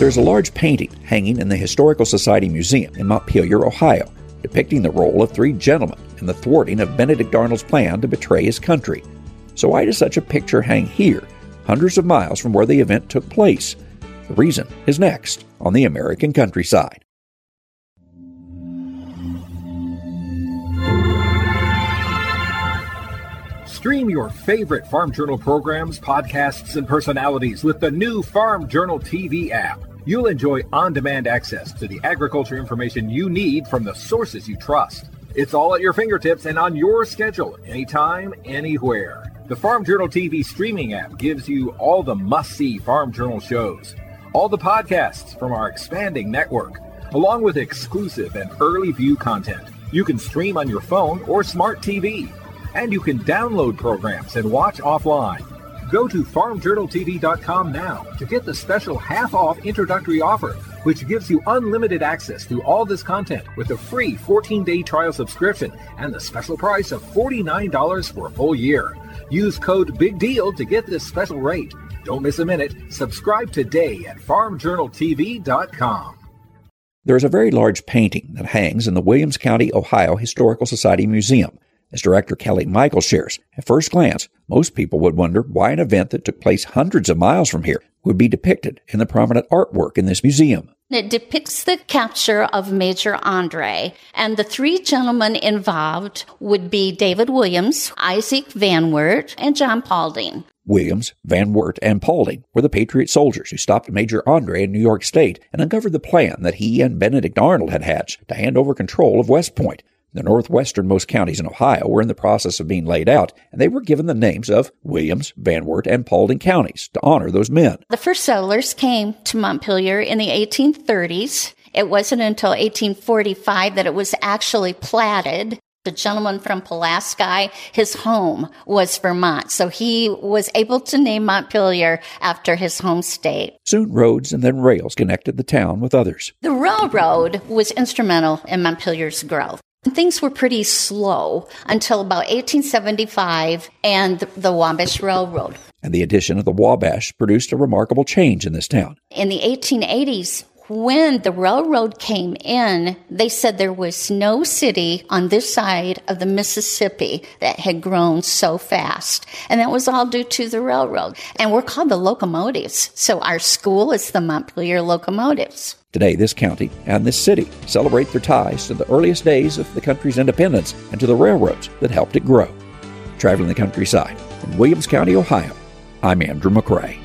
There's a large painting hanging in the Historical Society Museum in Montpelier, Ohio, depicting the role of three gentlemen in the thwarting of Benedict Arnold's plan to betray his country. So why does such a picture hang here, hundreds of miles from where the event took place? The reason is next on the American Countryside. Stream your favorite Farm Journal programs, podcasts, and personalities with the new Farm Journal TV app. You'll enjoy on-demand access to the agriculture information you need from the sources you trust. It's all at your fingertips and on your schedule, anytime, anywhere. The Farm Journal TV streaming app gives you all the must-see Farm Journal shows, all the podcasts from our expanding network, along with exclusive and early view content. You can stream on your phone or smart TV, and you can download programs and watch offline. Go to farmjournaltv.com now to get the special half-off introductory offer, which gives you unlimited access to all this content with a free 14-day trial subscription and the special price of $49 for a full year. Use code BIGDEAL to get this special rate. Don't miss a minute. Subscribe today at farmjournaltv.com. There is a very large painting that hangs in the Williams County, Ohio Historical Society Museum. As Director Kelly Michael shares, at first glance, most people would wonder why an event that took place hundreds of miles from here would be depicted in the prominent artwork in this museum. It depicts the capture of Major Andre, and the three gentlemen involved would be David Williams, Isaac Van Wert, and John Paulding. Williams, Van Wert, and Paulding were the Patriot soldiers who stopped Major Andre in New York State and uncovered the plan that he and Benedict Arnold had hatched to hand over control of West Point. The northwesternmost counties in Ohio were in the process of being laid out, and they were given the names of Williams, Van Wert, and Paulding counties to honor those men. The first settlers came to Montpelier in the 1830s. It wasn't until 1845 that it was actually platted. The gentleman from Pulaski, his home was Vermont, so he was able to name Montpelier after his home state. Soon roads and then rails connected the town with others. The railroad was instrumental in Montpelier's growth. Things were pretty slow until about 1875 and the Wabash Railroad. And the addition of the Wabash produced a remarkable change in this town. In the 1880s, when the railroad came in, they said there was no city on this side of the Mississippi that had grown so fast. And that was all due to the railroad. And we're called the locomotives. So our school is the Montpelier Locomotives. Today, this county and this city celebrate their ties to the earliest days of the country's independence and to the railroads that helped it grow. Traveling the countryside in Williams County, Ohio, I'm Andrew McCrae.